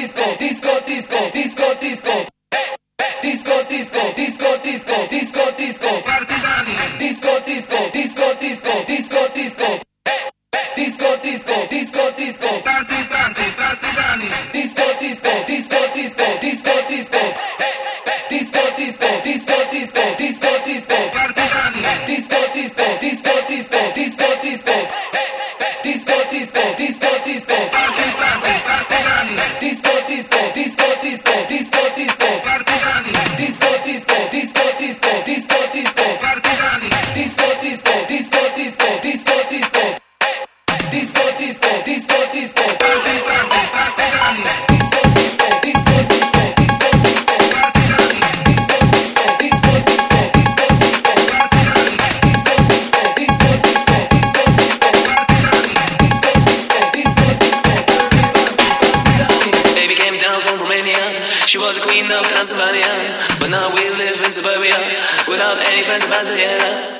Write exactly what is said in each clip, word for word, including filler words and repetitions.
disco, disco, disco, disco, disco. Disco, disco, disco, disco, disco, disco, partigiani. Disco, disco, disco, disco, disco, disco. Disco, disco, disco, disco, party, party, partigiani. Disco, disco, disco, disco, disco, disco. Disco, disco, disco, disco, disco, disco, partigiani. Disco, disco, disco, disco, disco, disco. Disco, disco, disco, disco, party, party, partigiani. Disco, disco, disco, disco, disco, disco, partigiani. Disco, disco, disco, disco, disco, disco, partigiani. Disco, disco, disco, disco, disco, disco. Disco, disco, disco, disco, party, party, partigiani. Disco, disco, disco, disco, disco, disco, partigiani. Disco, disco, disco, disco, disco, disco, partigiani. Disco, disco, disco, disco, disco, disco, partigiani. Disco, disco, disco, disco, partigiani. Baby came down from Romania. She was a queen of Transylvania, but now we live in suburbia without any friends of Brasilia.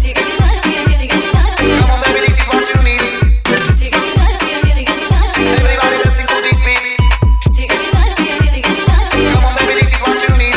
Come on, baby, this is what you need. Everybody dancing to this beat. Come on, baby, this is what you need.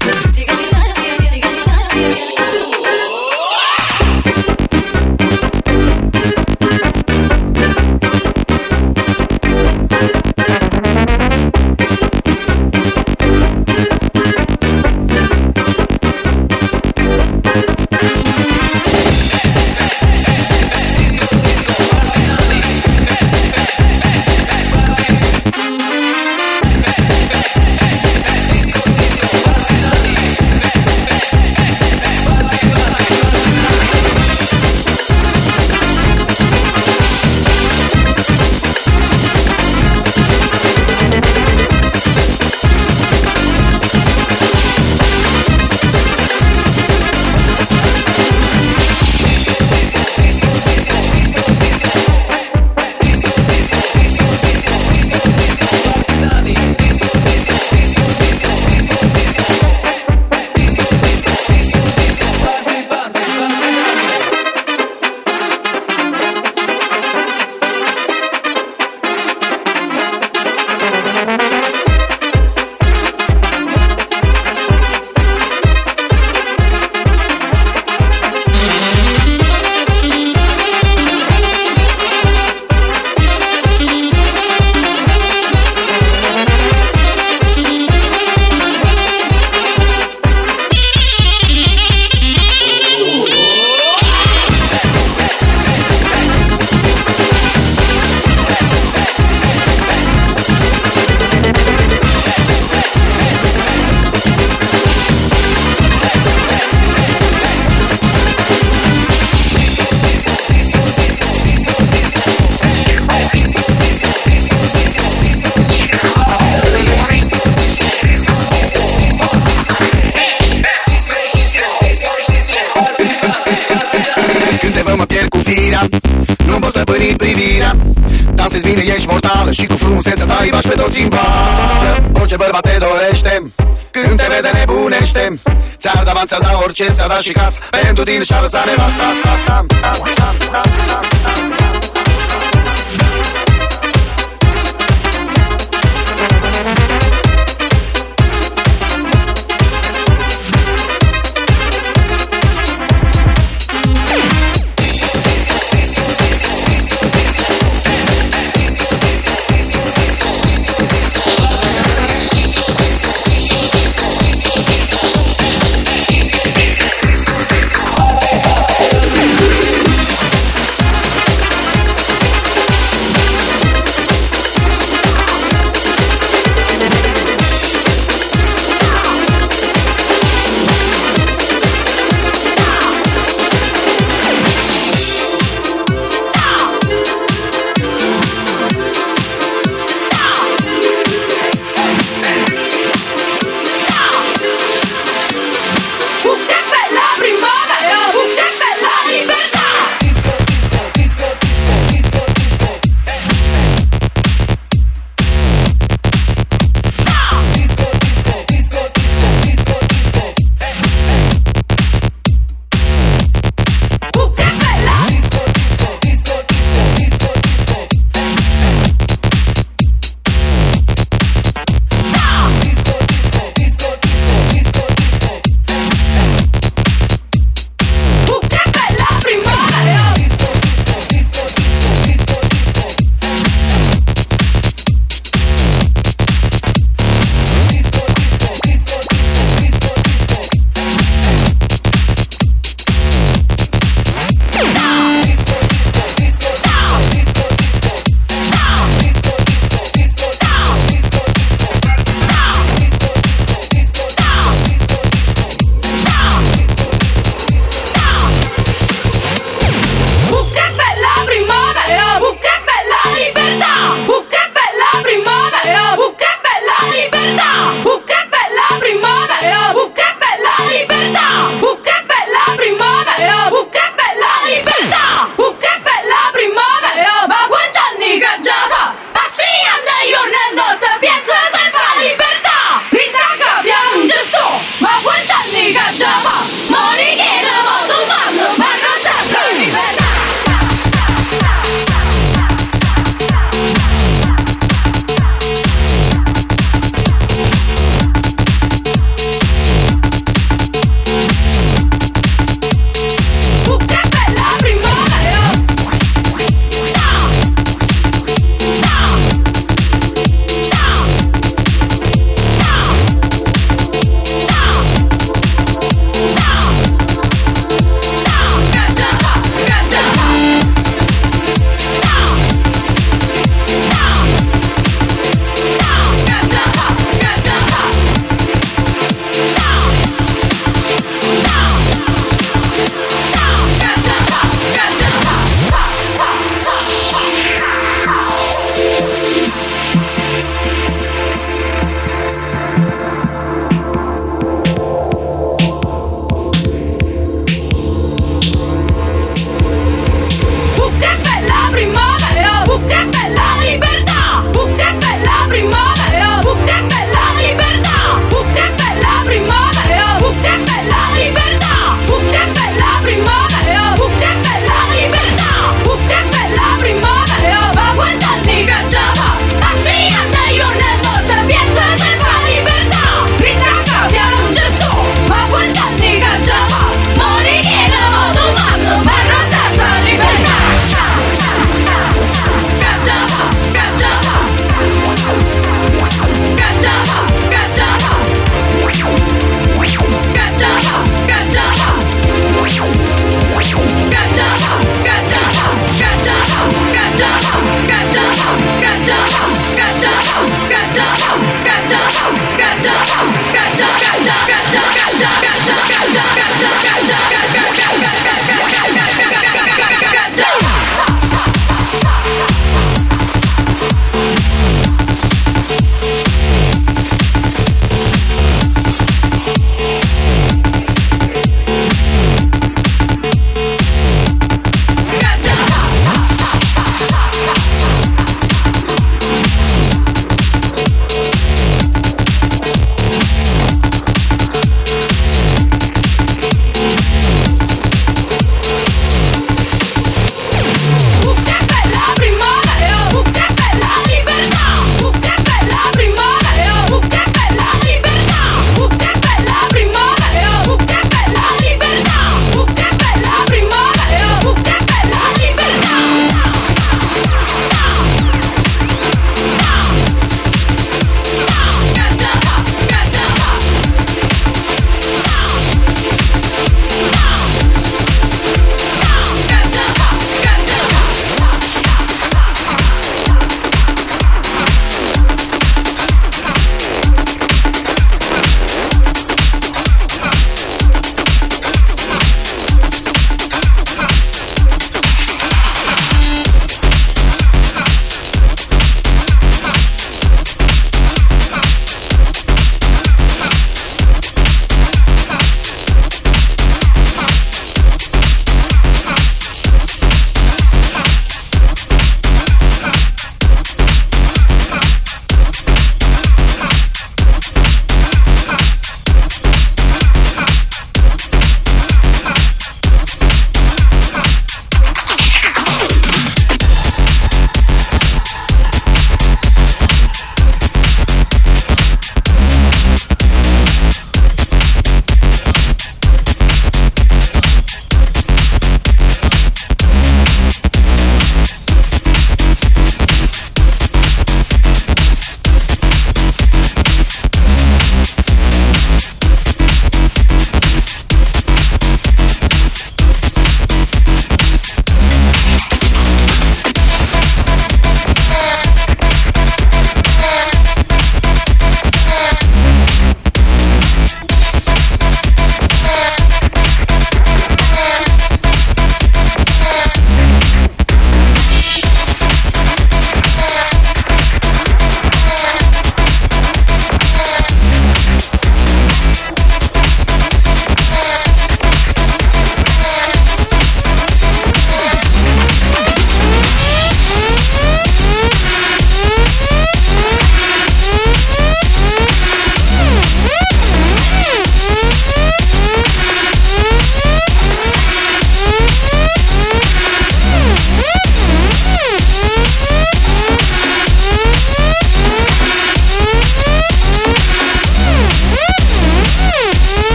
Și cu frumusețea ta îi bași pe toți în bară. Orice bărbat te dorește când te vede nebunește. Ți-ar da bani, ți-ar da orice, ți-ar da și casă. Pentru tine și-ar lăsa nevasta.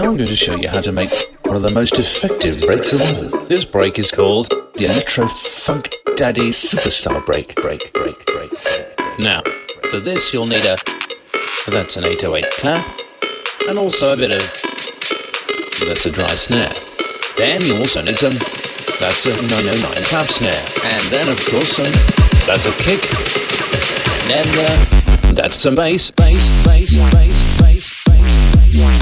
Now I'm going to show you how to make one of the most effective breaks of all. This break is called the Electro Funk Daddy Superstar Break. Break, break, break, break. Now, for this you'll need a, that's an eight oh eight clap, and also a bit of, that's a dry snare. Then you also need some, that's a nine oh nine clap snare. And then of course some, that's a kick. And then uh, that's some bass, bass, bass, bass, bass, bass, bass.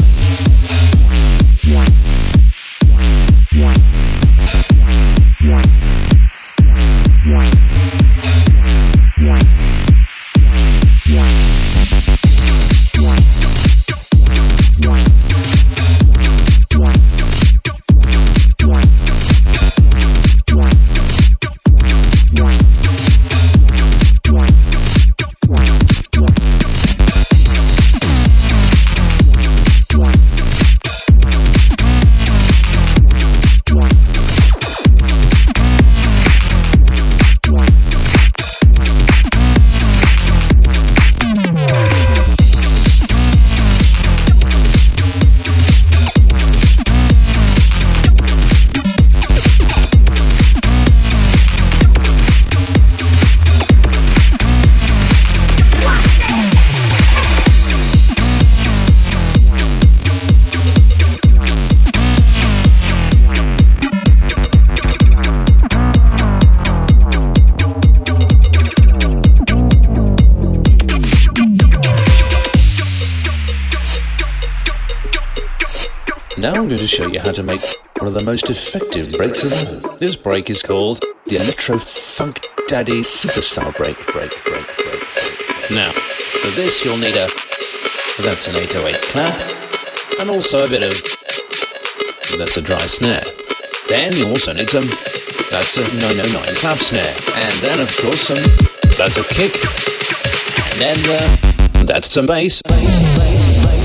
Now I'm going to show you how to make one of the most effective breaks of all. This break is called the Electro Funk Daddy Superstar Break. Break, break, break, break. Now, for this you'll need a, that's an eight oh eight clap, and also a bit of, that's a dry snare. Then you also need some, that's a nine oh nine clap snare. And then of course some, that's a kick. And then uh, that's some bass. bass, bass, bass, bass.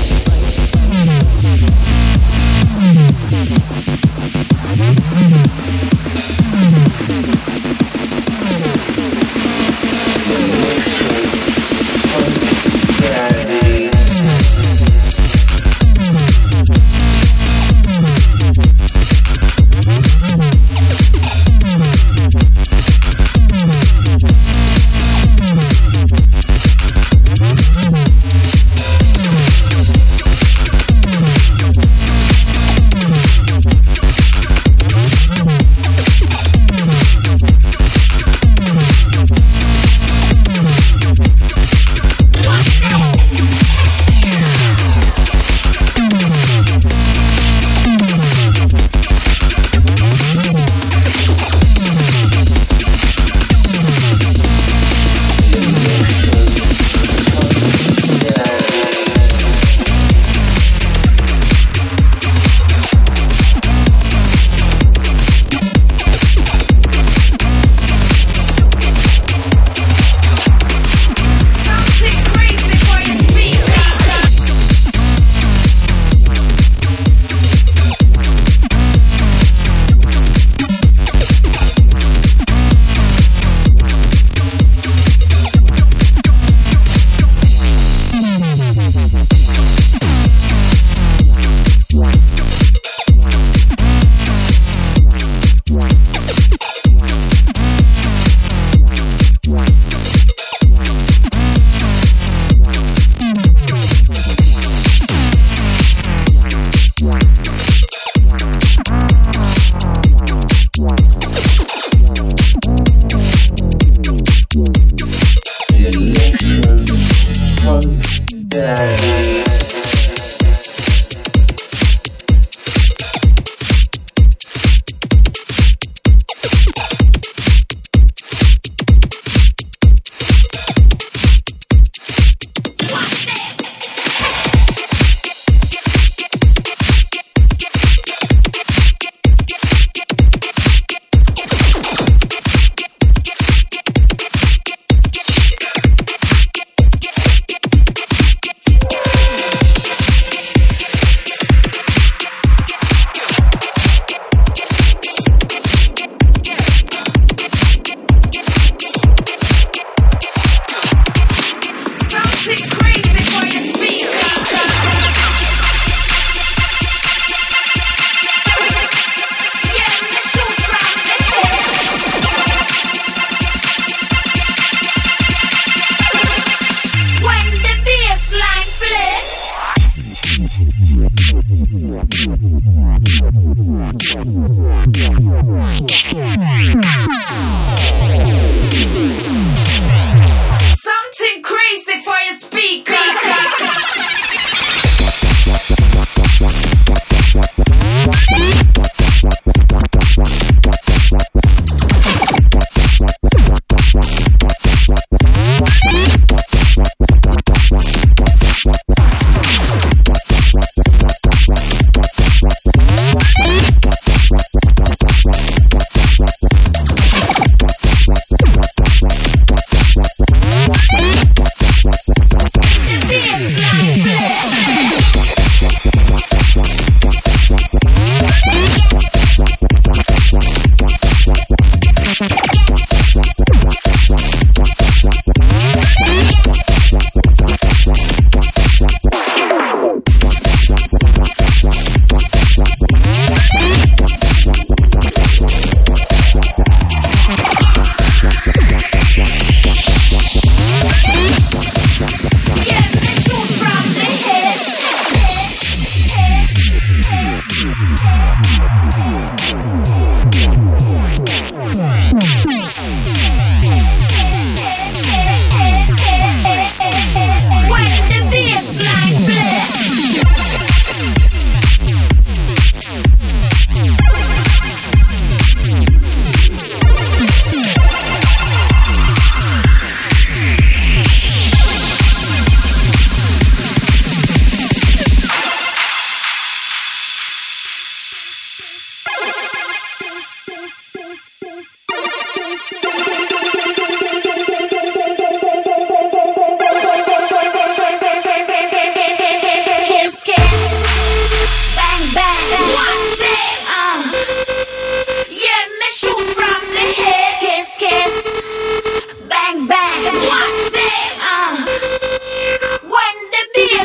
Something crazy for your speaker.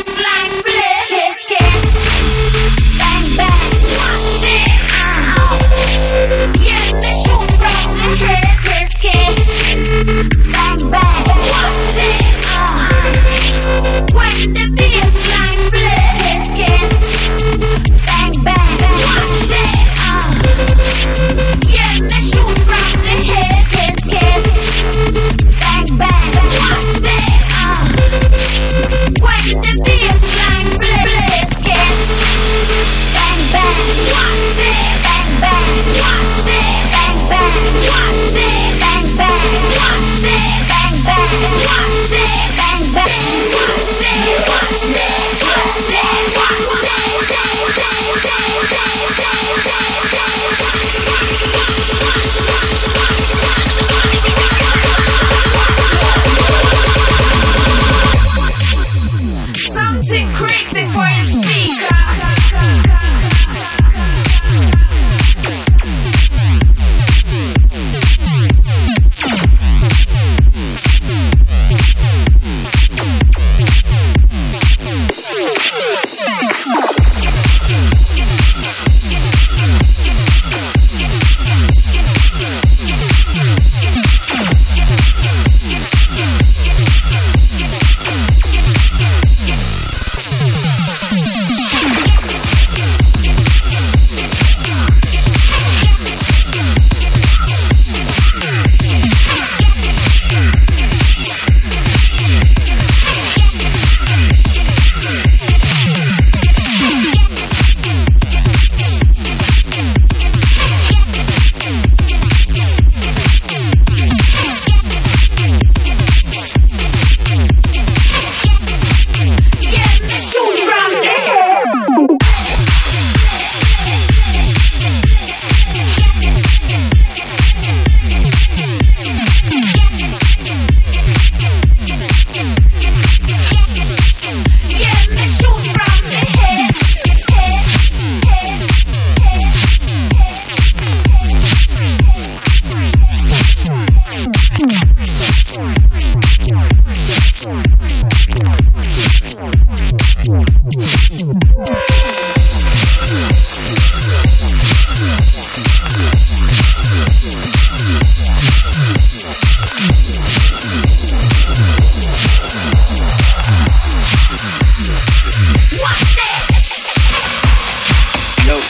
Bang bang, watch this. Uh.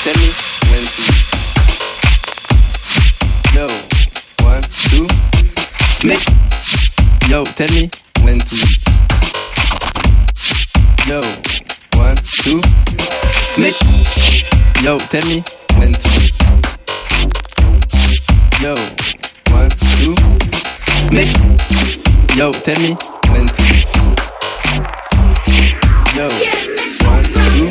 tell me when to. Yo, one, two, make. Yo, tell me when to. Yo, one, two, make. Yo, tell me when to. Yo, one, two, make. Yo, tell me when to. Yo, one, two.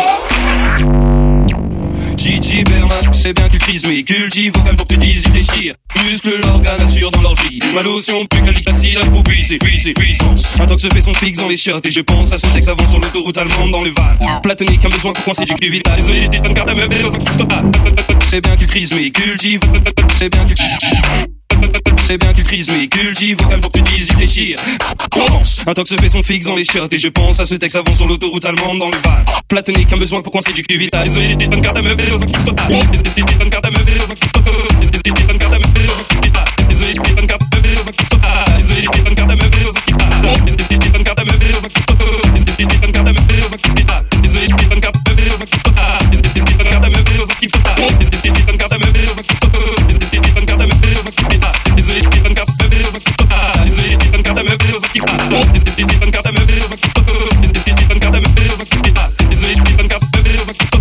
Gigi Berman, c'est bien qu'il crise mais cultive vocal pour que tu dises il déchire. Muscle l'organe assure dans l'orgie. Ma lotion plus quali facile à bouger, c'est puis c'est puissance. Un tox se fait son fixe dans les shirts et je pense à ce texte avant sur l'autoroute allemande dans le van. Platonique, un besoin pour coincer du cul vital. Désolé, j'étais une carte à meuf et dans un kiff. C'est bien qu'il crise mais cultive. C'est bien qu'il C'est bien qu'il crise mais cultive vocal pour que tu dises il déchire. Un tox se fait son fixe dans les shirts et je pense à ce texte avant sur l'autoroute allemande dans le van. Platonique, un besoin pour coincer du cul vital. Désolé, j'étais une carte à meuf et dans un kiff. Est-ce que t'es une carte à meuf et dans un kiff? Est-ce que t'es une carte à meuf et dans un kiff? Désolé, t'es une carte à meuf et dans un kiff. Désolé, t'es une carte à meuf et dans un kiff. Est-ce que t'es une carte à meuf et dans un kiff? Est-ce que t'es une carte à meuf et dans un kiff? Désolé, t'es une carte à meuf et dans un kiff. Est-ce que t'es une carte à meuf et dans un kiff? Est-ce que t'es une carte à meuf et dans un kiff? Est-ce que t'es une carte à meuf et dans un kiff? Désolé, t'es une carte à meuf et dans un kiff. Désolé, t'es une carte à meuf et dans un kiff. Est-ce que t'es une carte à meuf et dans un kiff? Est-ce que t'es une carte à meuf et dans un kiff? Désolé, t'es une carte à meuf et dans un kiff.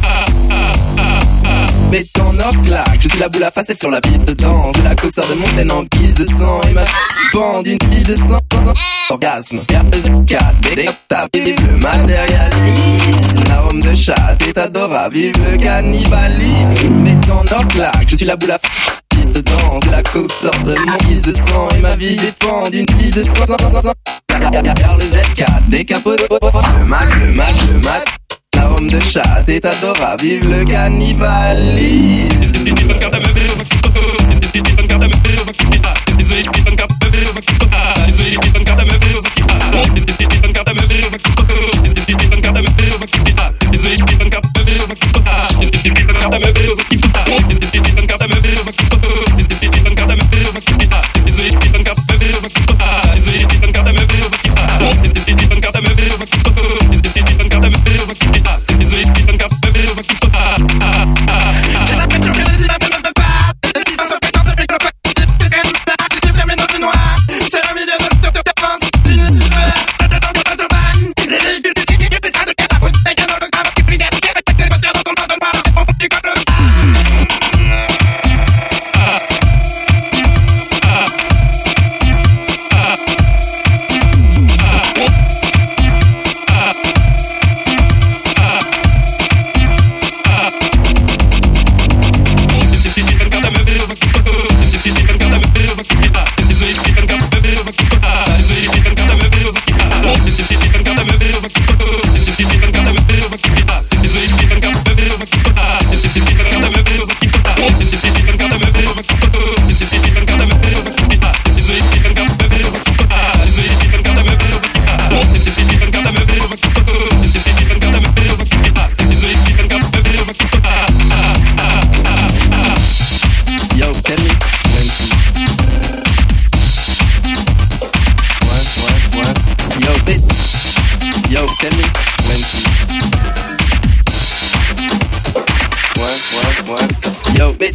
Mets ton or claque, je suis la boule à facettes sur la piste de danse. De la coke sort de mon scène en guise de sang. Et ma bande d'une fille de sang. Orgasme, R Z quatre, des octaves, vive le matérialisme. L'arôme de chat est adorable, vive le cannibalisme. Mets ton or claque, je suis la boule à piste de danse. De la coke sort de mon guise de sang. Et ma vie dépend d'une fille de sang. R Z quatre, des capots de le mat, le mat, le mat. L'arôme de chat est adorable, vive le cannibalisme. Est-ce que c'est une carte à meuf et dans un kiff? Est-ce que c'est une carte à meuf et dans un kiff? Désolé, t'es une carte à meuf et dans un kiff. Désolé, t'es une carte à meuf et dans un kiff. Est-ce que c'est une carte à meuf et dans un kiff? Est-ce que c'est une carte à meuf et dans un kiff? Désolé, t'es une carte à meuf et dans un kiff. Est-ce que c'est une carte à meuf et dans un kiff? Est-ce que c'est une carte à meuf et dans un kiff? Est-ce que c'est une carte à meuf et dans un kiff? Désolé, t'es une carte à meuf et dans un kiff. Désolé, t'es une carte à meuf et dans un kiff. Est-ce que c'est une carte à meuf et dans un kiff? Est-ce que c'est une carte à meuf et dans un kiff? Désolé, t'es une carte à meuf et dans un kiff. J'ai la peinture que les images ne peuvent pas. Les dix ans se pétant depuis que le peuple est fermé dans le noir. C'est la vie de notre de France. L'une est super. Les véhicules du kiki, des trains de catapultes, des canons de graves qui plient des pieds avec des voitures dans ton bras de noir. La réponse du code. Yo, bitch.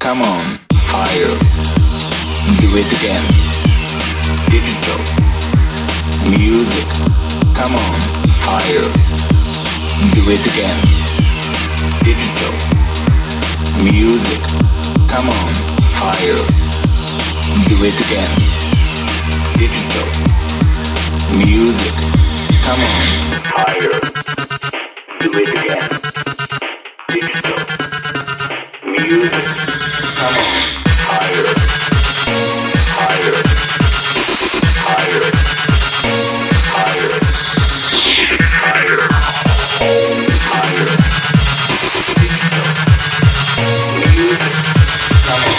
come on, higher. Do it again. Digital music, come on, higher. Do it again. Digital music, come on, higher. Do it again. Digital music, come on, higher. Do it again. Digital music, come on, higher. Higher. Higher. Higher. Higher. Higher. Digital music, come on.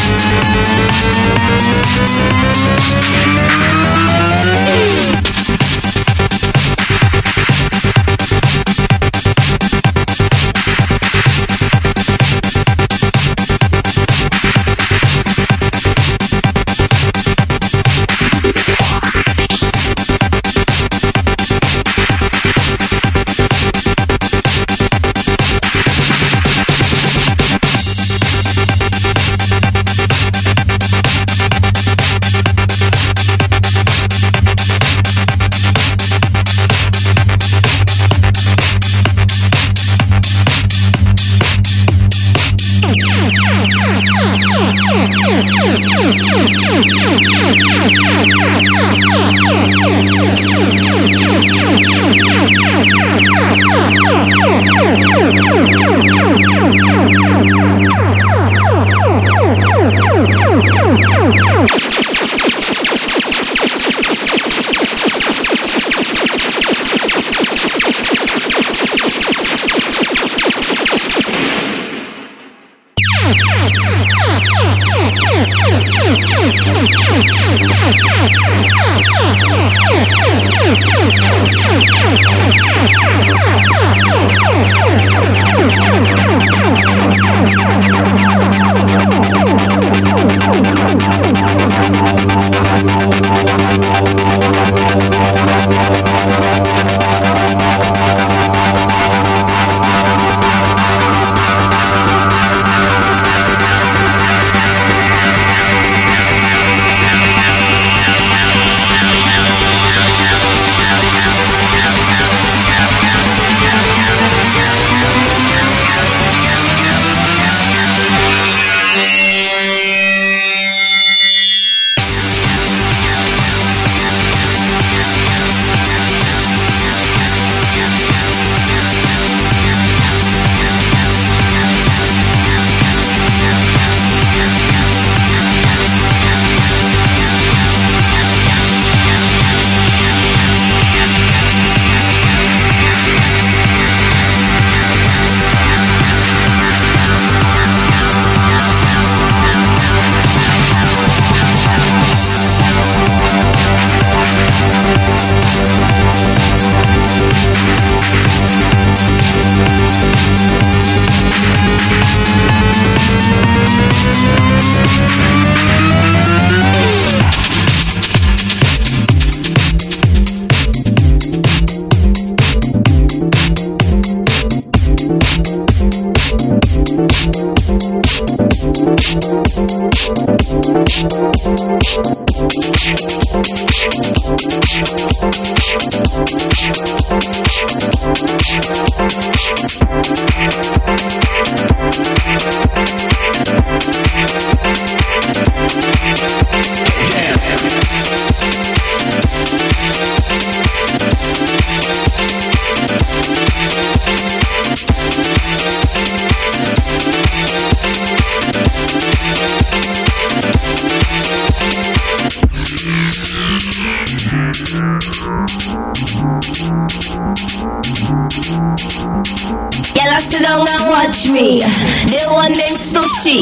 Me, the one named Sushi.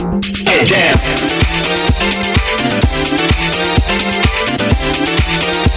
Get down.